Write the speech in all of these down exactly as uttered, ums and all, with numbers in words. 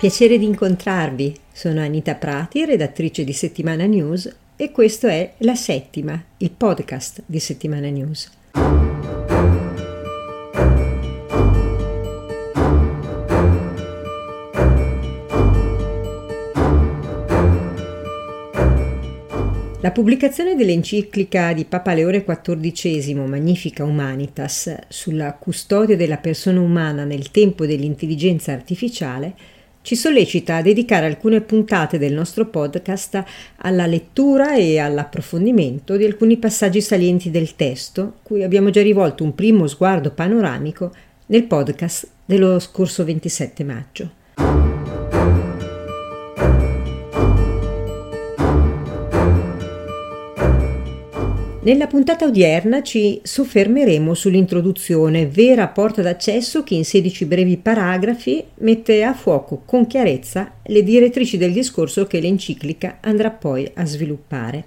Piacere di incontrarvi, sono Anita Prati, redattrice di Settimana News e questo è La Settima, il podcast di Settimana News. La pubblicazione dell'enciclica di Papa Leone quattordicesimo, Magnificat Humanitas, sulla custodia della persona umana nel tempo dell'intelligenza artificiale, ci sollecita a dedicare alcune puntate del nostro podcast alla lettura e all'approfondimento di alcuni passaggi salienti del testo, cui abbiamo già rivolto un primo sguardo panoramico nel podcast dello scorso ventisette maggio. Nella puntata odierna ci soffermeremo sull'introduzione, vera porta d'accesso che in sedici brevi paragrafi mette a fuoco con chiarezza le direttrici del discorso che l'enciclica andrà poi a sviluppare.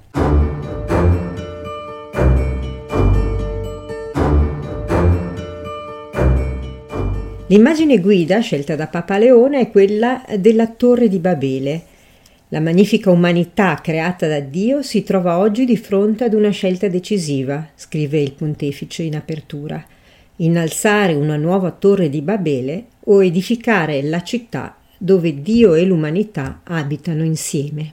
L'immagine guida scelta da Papa Leone è quella della Torre di Babele. La magnifica umanità creata da Dio si trova oggi di fronte ad una scelta decisiva, scrive il pontefice in apertura: innalzare una nuova torre di Babele o edificare la città dove Dio e l'umanità abitano insieme.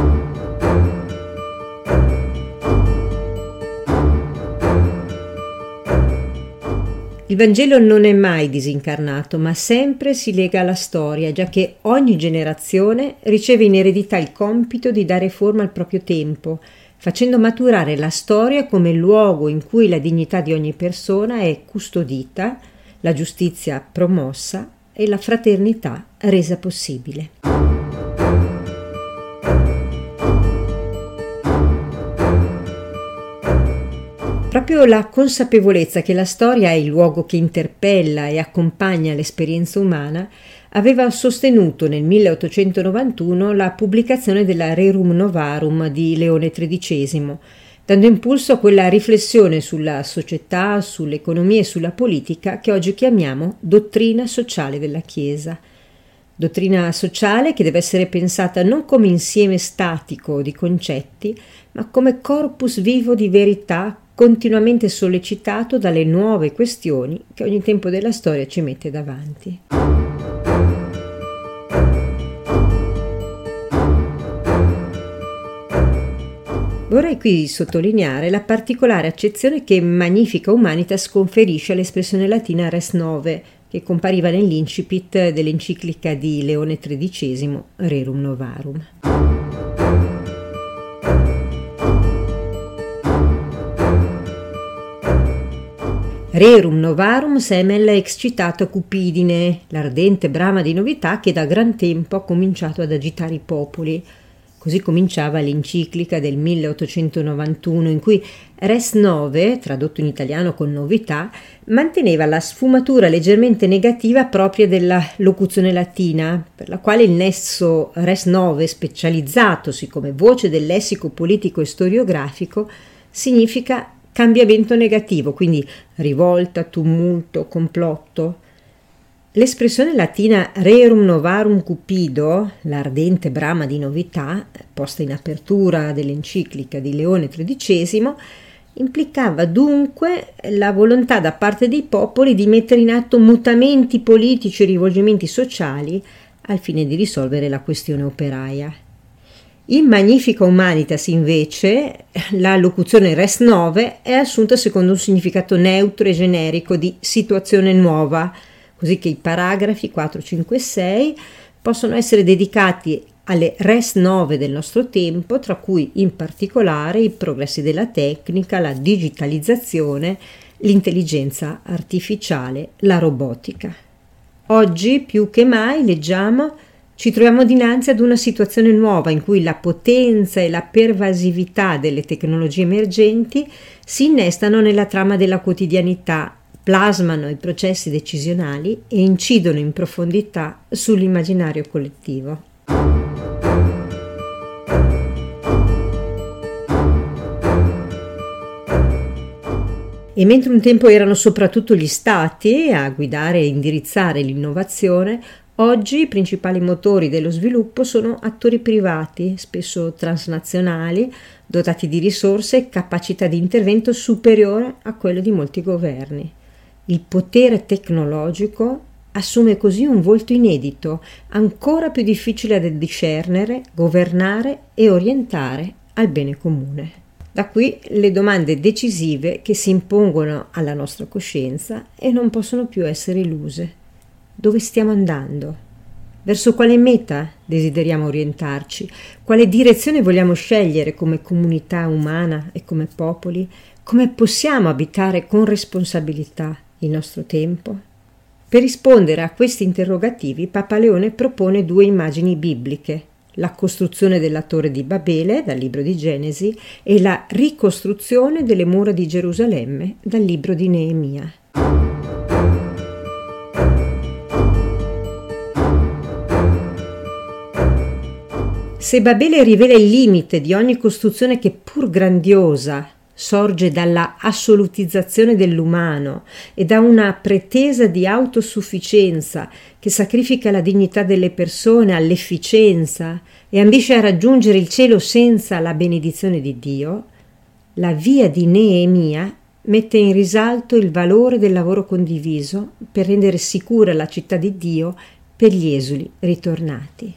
Il Vangelo non è mai disincarnato, ma sempre si lega alla storia, già che ogni generazione riceve in eredità il compito di dare forma al proprio tempo, facendo maturare la storia come luogo in cui la dignità di ogni persona è custodita, la giustizia promossa e la fraternità resa possibile. Proprio la consapevolezza che la storia è il luogo che interpella e accompagna l'esperienza umana aveva sostenuto nel milleottocentonovantuno la pubblicazione della Rerum Novarum di Leone tredicesimo, dando impulso a quella riflessione sulla società, sull'economia e sulla politica che oggi chiamiamo dottrina sociale della Chiesa. Dottrina sociale che deve essere pensata non come insieme statico di concetti, ma come corpus vivo di verità continuamente sollecitato dalle nuove questioni che ogni tempo della storia ci mette davanti. Vorrei qui sottolineare la particolare accezione che Magnificat Humanitas conferisce all'espressione latina res nove, che compariva nell'incipit dell'enciclica di Leone tredicesimo, Rerum Novarum. Rerum Novarum semel ex citato Cupidine, l'ardente brama di novità che da gran tempo ha cominciato ad agitare i popoli. Così cominciava l'enciclica del milleottocentonovantuno, in cui res nove, tradotto in italiano con novità, manteneva la sfumatura leggermente negativa propria della locuzione latina, per la quale il nesso res nove, specializzatosi come voce del lessico politico e storiografico, significa cambiamento negativo, quindi rivolta, tumulto, complotto. L'espressione latina Rerum Novarum Cupido, l'ardente brama di novità, posta in apertura dell'enciclica di Leone tredicesimo, implicava dunque la volontà da parte dei popoli di mettere in atto mutamenti politici e rivolgimenti sociali al fine di risolvere la questione operaia. In Magnificat Humanitas, invece, la locuzione res nove è assunta secondo un significato neutro e generico di situazione nuova, così che i paragrafi quattro, cinque e sei possono essere dedicati alle res nove del nostro tempo, tra cui in particolare i progressi della tecnica, la digitalizzazione, l'intelligenza artificiale, la robotica. Oggi, più che mai, leggiamo, ci troviamo dinanzi ad una situazione nuova in cui la potenza e la pervasività delle tecnologie emergenti si innestano nella trama della quotidianità, plasmano i processi decisionali e incidono in profondità sull'immaginario collettivo. E mentre un tempo erano soprattutto gli stati a guidare e indirizzare l'innovazione, Oggi i principali motori dello sviluppo sono attori privati, spesso transnazionali, dotati di risorse e capacità di intervento superiore a quello di molti governi. Il potere tecnologico assume così un volto inedito, ancora più difficile da discernere, governare e orientare al bene comune. Da qui le domande decisive che si impongono alla nostra coscienza e non possono più essere eluse. Dove stiamo andando? Verso quale meta desideriamo orientarci? Quale direzione vogliamo scegliere come comunità umana e come popoli? Come possiamo abitare con responsabilità il nostro tempo? Per rispondere a questi interrogativi, Papa Leone propone due immagini bibliche: la costruzione della Torre di Babele dal libro di Genesi e la ricostruzione delle mura di Gerusalemme dal libro di Neemia. Se Babele rivela il limite di ogni costruzione che, pur grandiosa, sorge dalla assolutizzazione dell'umano e da una pretesa di autosufficienza che sacrifica la dignità delle persone all'efficienza e ambisce a raggiungere il cielo senza la benedizione di Dio, la via di Neemia mette in risalto il valore del lavoro condiviso per rendere sicura la città di Dio per gli esuli ritornati.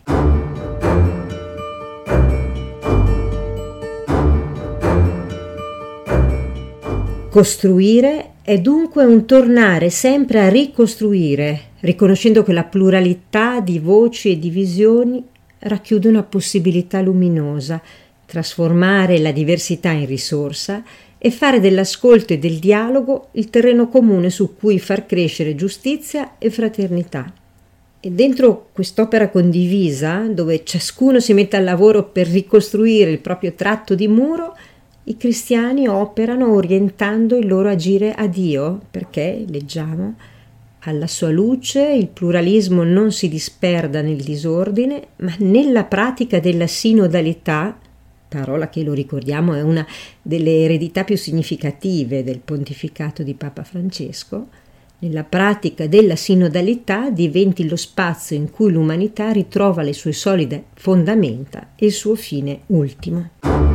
Costruire è dunque un tornare sempre a ricostruire, riconoscendo che la pluralità di voci e di visioni racchiude una possibilità luminosa, trasformare la diversità in risorsa e fare dell'ascolto e del dialogo il terreno comune su cui far crescere giustizia e fraternità. E dentro quest'opera condivisa, dove ciascuno si mette al lavoro per ricostruire il proprio tratto di muro, i cristiani operano orientando il loro agire a Dio, perché, leggiamo, alla sua luce il pluralismo non si disperda nel disordine, ma nella pratica della sinodalità, parola che, lo ricordiamo, è una delle eredità più significative del pontificato di Papa Francesco, nella pratica della sinodalità diventi lo spazio in cui l'umanità ritrova le sue solide fondamenta e il suo fine ultimo.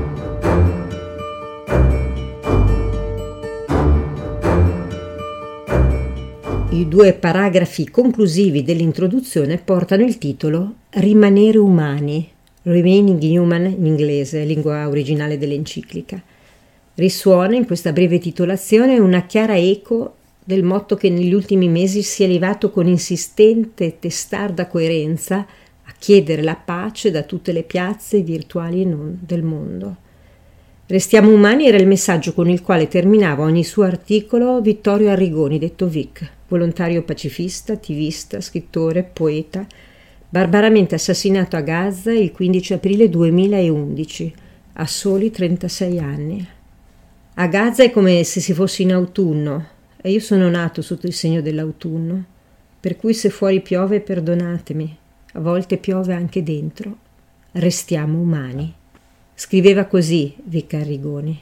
I due paragrafi conclusivi dell'introduzione portano il titolo Rimanere umani, Remaining Human in inglese, lingua originale dell'enciclica. Risuona in questa breve titolazione una chiara eco del motto che negli ultimi mesi si è levato con insistente e testarda coerenza a chiedere la pace da tutte le piazze virtuali e non del mondo. Restiamo umani era il messaggio con il quale terminava ogni suo articolo Vittorio Arrigoni, detto Vic, volontario pacifista, attivista, scrittore, poeta, barbaramente assassinato a Gaza il quindici aprile duemilaundici, a soli trentasei anni. A Gaza è come se si fosse in autunno, e io sono nato sotto il segno dell'autunno, per cui se fuori piove perdonatemi, a volte piove anche dentro, restiamo umani. Scriveva così Vic Arrigoni.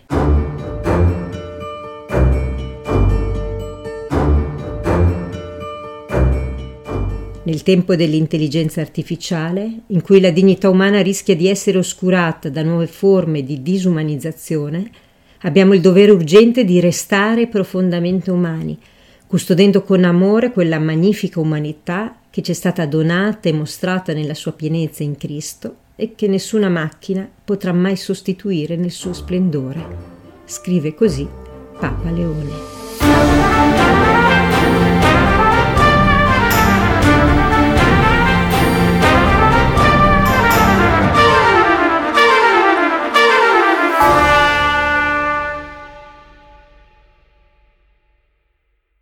Nel tempo dell'intelligenza artificiale, in cui la dignità umana rischia di essere oscurata da nuove forme di disumanizzazione, abbiamo il dovere urgente di restare profondamente umani, custodendo con amore quella magnifica umanità che ci è stata donata e mostrata nella sua pienezza in Cristo e che nessuna macchina potrà mai sostituire nel suo splendore. Scrive così Papa Leone.